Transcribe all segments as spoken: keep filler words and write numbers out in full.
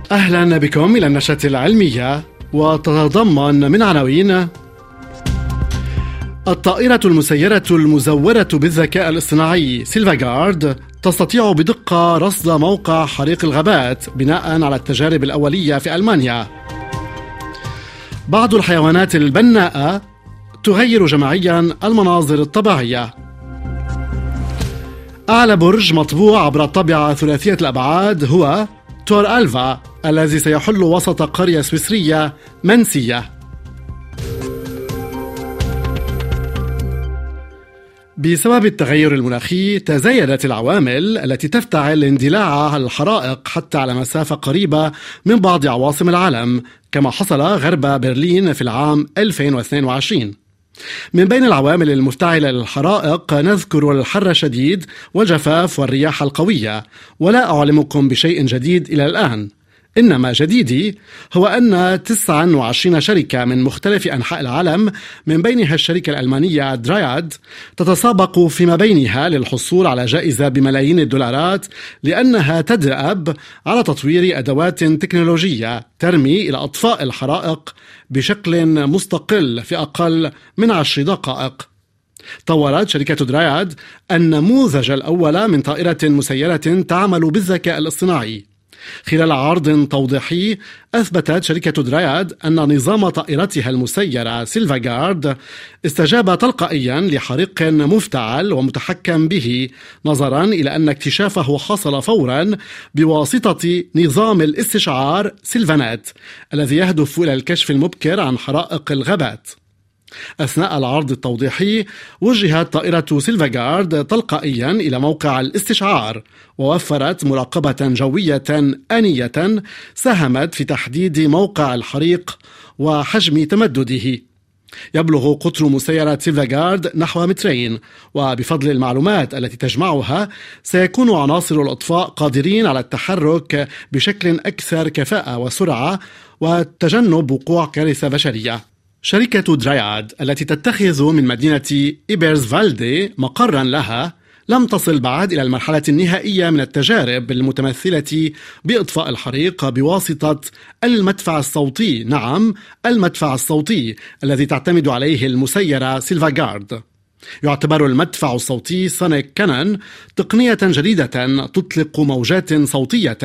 أهلا بكم إلى النشرة العلمية، وتتضمن من عناوين: الطائرة المسيرة المزودة بالذكاء الاصطناعي سيلفاغارد تستطيع بدقة رصد موقع حريق الغابات بناء على التجارب الأولية في ألمانيا. بعض الحيوانات البناءة تغير جماعيا المناظر الطبيعية. أعلى برج مطبوع عبر الطابعة ثلاثية الأبعاد هو تور ألفا، الذي سيحل وسط قرية سويسرية منسية. بسبب التغير المناخي تزايدت العوامل التي تفتعل اندلاع الحرائق حتى على مسافة قريبة من بعض عواصم العالم، كما حصل غرب برلين في العام ألفين واثنين وعشرين. من بين العوامل المفتعلة للحرائق نذكر الحر الشديد والجفاف والرياح القوية، ولا أعلمكم بشيء جديد إلى الآن. إنما جديدي هو أن تسعة وعشرين شركة من مختلف أنحاء العالم، من بينها الشركة الألمانية دراياد، تتسابق فيما بينها للحصول على جائزة بملايين الدولارات، لأنها تدأب على تطوير أدوات تكنولوجية ترمي إلى إطفاء الحرائق بشكل مستقل في أقل من عشر دقائق. طورت شركة دراياد النموذج الأول من طائرة مسيرة تعمل بالذكاء الاصطناعي. خلال عرض توضيحي أثبتت شركة دراياد أن نظام طائرتها المسيرة سيلفاغارد استجاب تلقائيا لحريق مفتعل ومتحكم به، نظرا إلى أن اكتشافه حصل فورا بواسطة نظام الاستشعار سيلفانات الذي يهدف إلى الكشف المبكر عن حرائق الغابات. أثناء العرض التوضيحي وجهت طائرة سيلفاغارد تلقائيا إلى موقع الاستشعار، ووفرت مراقبة جوية آنية ساهمت في تحديد موقع الحريق وحجم تمدده. يبلغ قطر مسيرة سيلفاغارد نحو مترين، وبفضل المعلومات التي تجمعها سيكون عناصر الإطفاء قادرين على التحرك بشكل أكثر كفاءة وسرعة وتجنب وقوع كارثة بشرية. شركة دراياد التي تتخذ من مدينة إيبرزفالدي مقرا لها لم تصل بعد إلى المرحلة النهائية من التجارب المتمثلة بإطفاء الحريق بواسطة المدفع الصوتي، نعم المدفع الصوتي الذي تعتمد عليه المسيرة سيلفاغارد. يعتبر المدفع الصوتي سونيك كانون تقنية جديدة تطلق موجات صوتية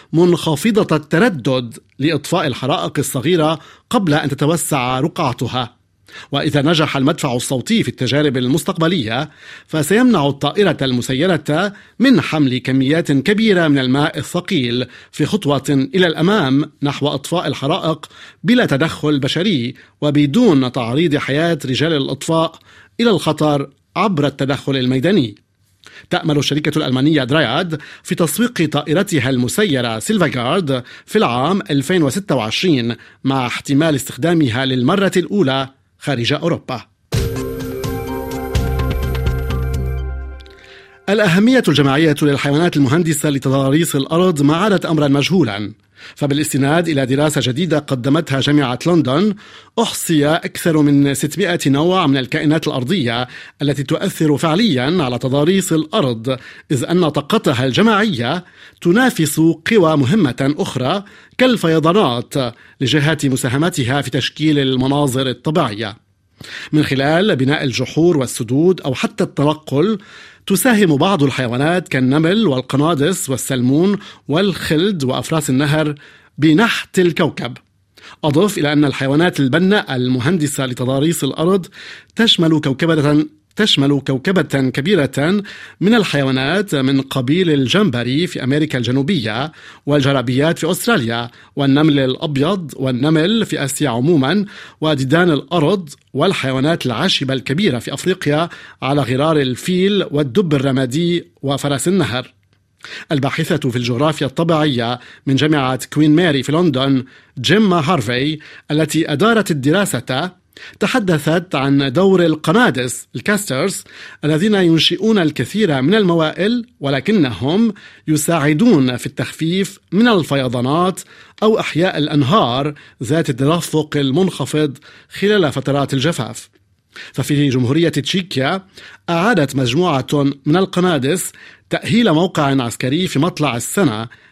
منخفضة التردد لإطفاء الحرائق الصغيرة قبل أن تتوسع رقعتها. وإذا نجح المدفع الصوتي في التجارب المستقبلية فسيمنع الطائرة المسيرة من حمل كميات كبيرة من الماء الثقيل في خطوة إلى الأمام نحو إطفاء الحرائق بلا تدخل بشري وبدون تعريض حياة رجال الإطفاء إلى الخطر عبر التدخل الميداني. تأمل الشركة الألمانية دراياد في تسويق طائرتها المسيرة سيلفاغارد في العام ألفين وستة وعشرين، مع احتمال استخدامها للمرة الأولى خارج أوروبا. الأهمية الجماعية للحيوانات المهندسة لتضاريس الأرض ما عادت أمرا مجهولا، فبالاستناد إلى دراسة جديدة قدمتها جامعة لندن أحصي أكثر من ستمائة نوع من الكائنات الأرضية التي تؤثر فعليا على تضاريس الأرض، إذ أن طاقتها الجماعية تنافس قوى مهمة أخرى كالفيضانات لجهة مساهمتها في تشكيل المناظر الطبيعية. من خلال بناء الجحور والسدود أو حتى التنقل، تساهم بعض الحيوانات كالنمل والقنادس والسلمون والخلد وأفراس النهر بنحت الكوكب. أضف إلى أن الحيوانات البناءة المهندسة لتضاريس الأرض تشمل كوكبة تشمل كوكبة كبيرة من الحيوانات من قبيل الجمبري في أمريكا الجنوبية، والجرابيات في أستراليا، والنمل الأبيض والنمل في آسيا عموما، وديدان الأرض والحيوانات العاشبة الكبيرة في أفريقيا على غرار الفيل والدب الرمادي وفرس النهر. الباحثة في الجغرافيا الطبيعية من جامعة كوين ماري في لندن جيما هارفي التي أدارت الدراسة تحدثت عن دور القنادس الكاسترز الذين ينشئون الكثير من الموائل، ولكنهم يساعدون في التخفيف من الفيضانات أو إحياء الأنهار ذات التدفق المنخفض خلال فترات الجفاف. ففي جمهورية تشيكيا أعادت مجموعة من القنادس تأهيل موقع عسكري في مطلع السنة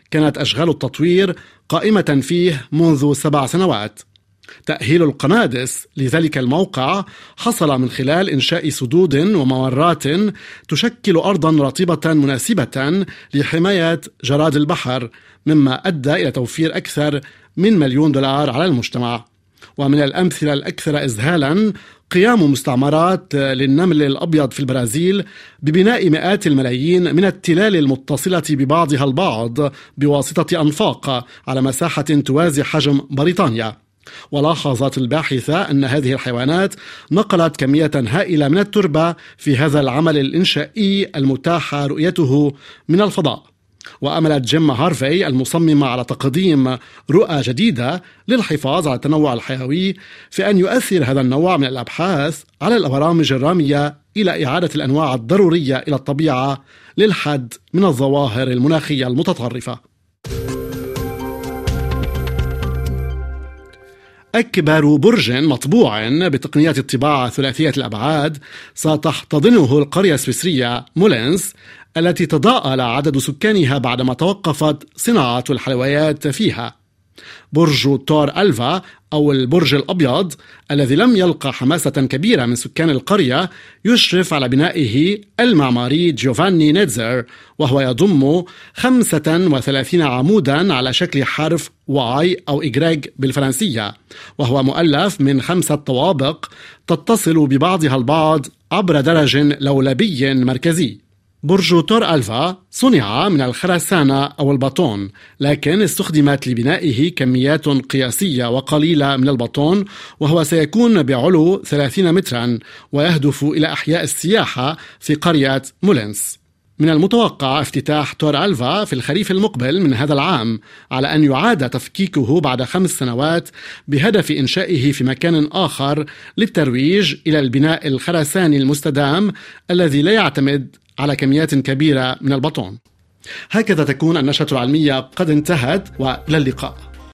كانت أشغال التطوير قائمة فيه منذ سبع سنوات. تأهيل القنادس لذلك الموقع حصل من خلال إنشاء سدود وممرات تشكل أرضا رطبة مناسبة لحماية جراد البحر، مما أدى إلى توفير أكثر من مليون دولار على المجتمع. ومن الأمثلة الأكثر إذهالا قيام مستعمرات للنمل الأبيض في البرازيل ببناء مئات الملايين من التلال المتصلة ببعضها البعض بواسطة أنفاق على مساحة توازي حجم بريطانيا. ولاحظت الباحثة أن هذه الحيوانات نقلت كمية هائلة من التربة في هذا العمل الإنشائي المتاح رؤيته من الفضاء. وأملت جيم هارفي المصممة على تقديم رؤى جديدة للحفاظ على التنوع الحيوي في أن يؤثر هذا النوع من الأبحاث على البرامج الرامية إلى إعادة الأنواع الضرورية إلى الطبيعة للحد من الظواهر المناخية المتطرفة. أكبر برج مطبوع بتقنية الطباعة ثلاثية الأبعاد ستحتضنه القرية السويسرية مولينز، التي تضاءل عدد سكانها بعدما توقفت صناعة الحلويات فيها. برج تور ألفا أو البرج الأبيض الذي لم يلقى حماسة كبيرة من سكان القرية يشرف على بنائه المعماري جيوفاني نيتزر، وهو يضم خمسة وثلاثين عمودا على شكل حرف واي أو إجريج بالفرنسية، وهو مؤلف من خمسة طوابق تتصل ببعضها البعض عبر درج لولبي مركزي. برج تور ألفا صنع من الخرسانة أو البطون، لكن استخدمت لبنائه كميات قياسية وقليلة من البطون، وهو سيكون بعلو ثلاثين مترا ويهدف إلى إحياء السياحة في قرية مولينز. من المتوقع افتتاح تور ألفا في الخريف المقبل من هذا العام، على أن يعاد تفكيكه بعد خمس سنوات بهدف إنشائه في مكان آخر للترويج إلى البناء الخرساني المستدام الذي لا يعتمد على كميات كبيرة من البطون. هكذا تكون النشرة العلمية قد انتهت، وإلى اللقاء.